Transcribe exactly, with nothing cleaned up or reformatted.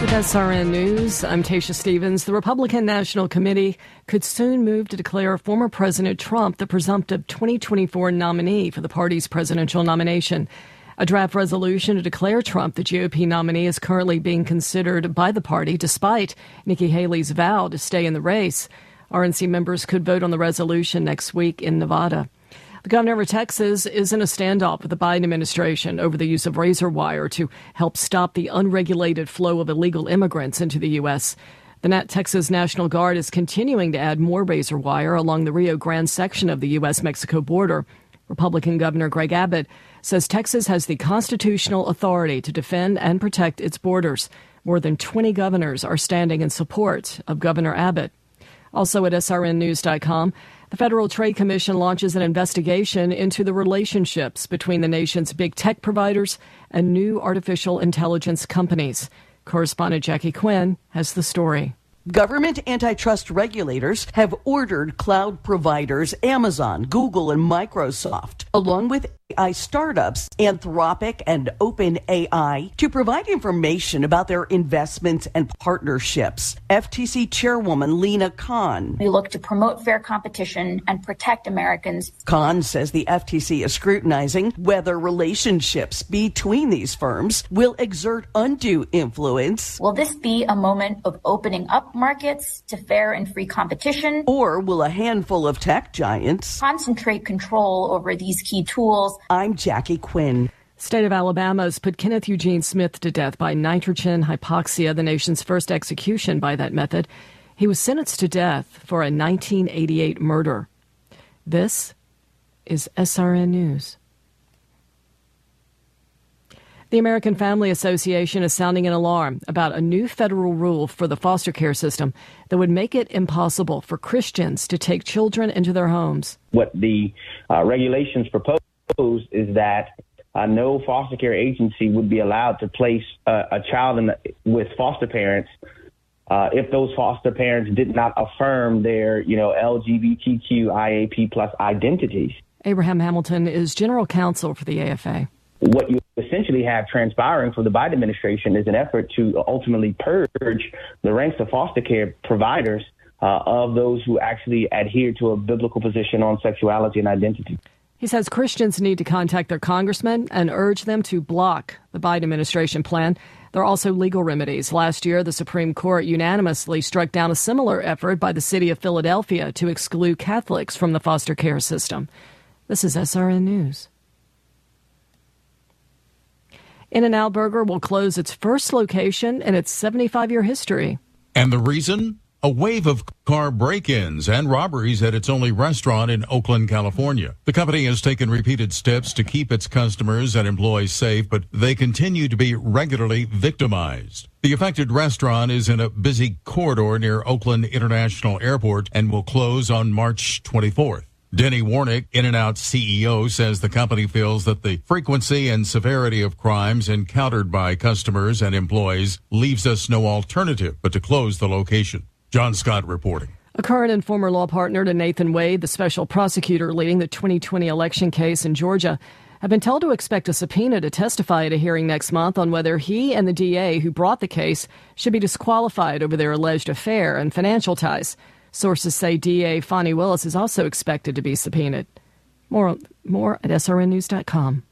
With S R N News, I'm Tasha Stevens. The Republican National Committee could soon move to declare former President Trump the presumptive twenty twenty-four nominee for the party's presidential nomination. A draft resolution to declare Trump the G O P nominee is currently being considered by the party, despite Nikki Haley's vow to stay in the race. R N C members could vote on the resolution next week in Nevada. The governor of Texas is in a standoff with the Biden administration over the use of razor wire to help stop the unregulated flow of illegal immigrants into the U S. The Texas National Guard is continuing to add more razor wire along the Rio Grande section of the U S Mexico border. Republican Governor Greg Abbott says Texas has the constitutional authority to defend and protect its borders. More than twenty governors are standing in support of Governor Abbott. Also at S R N news dot com, the Federal Trade Commission launches an investigation into the relationships between the nation's big tech providers and new artificial intelligence companies. Correspondent Jackie Quinn has the story. Government antitrust regulators have ordered cloud providers Amazon, Google, and Microsoft, along with A I startups Anthropic and OpenAI, to provide information about their investments and partnerships. F T C Chairwoman Lina Khan. We look to promote fair competition and protect Americans. Khan says the F T C is scrutinizing whether relationships between these firms will exert undue influence. Will this be a moment of opening up markets to fair and free competition? Or will a handful of tech giants concentrate control over these key tools? I'm Jackie Quinn. State of Alabama has put Kenneth Eugene Smith to death by nitrogen hypoxia, the nation's first execution by that method. He was sentenced to death for a nineteen eighty-eight murder. This is S R N News. The American Family Association is sounding an alarm about a new federal rule for the foster care system that would make it impossible for Christians to take children into their homes. What the uh, regulations propose is that uh, no foster care agency would be allowed to place uh, a child in the, with foster parents uh, if those foster parents did not affirm their, you know, L G B T Q I A P plus identities. Abraham Hamilton is general counsel for the A F A. What you essentially have transpiring for the Biden administration is an effort to ultimately purge the ranks of foster care providers uh, of those who actually adhere to a biblical position on sexuality and identity. He says Christians need to contact their congressmen and urge them to block the Biden administration plan. There are also legal remedies. Last year, the Supreme Court unanimously struck down a similar effort by the city of Philadelphia to exclude Catholics from the foster care system. This is S R N News. In-N-Out Burger will close its first location in its seventy-five-year history. And the reason? A wave of car break-ins and robberies at its only restaurant in Oakland, California. The company has taken repeated steps to keep its customers and employees safe, but they continue to be regularly victimized. The affected restaurant is in a busy corridor near Oakland International Airport and will close on March twenty-fourth. Denny Warnick, In-N-Out C E O, says the company feels that the frequency and severity of crimes encountered by customers and employees leaves us no alternative but to close the location. John Scott reporting. A current and former law partner to Nathan Wade, the special prosecutor leading the twenty twenty election case in Georgia, have been told to expect a subpoena to testify at a hearing next month on whether he and the D A who brought the case should be disqualified over their alleged affair and financial ties. Sources say D A Fani Willis is also expected to be subpoenaed. More, more at S R N news dot com.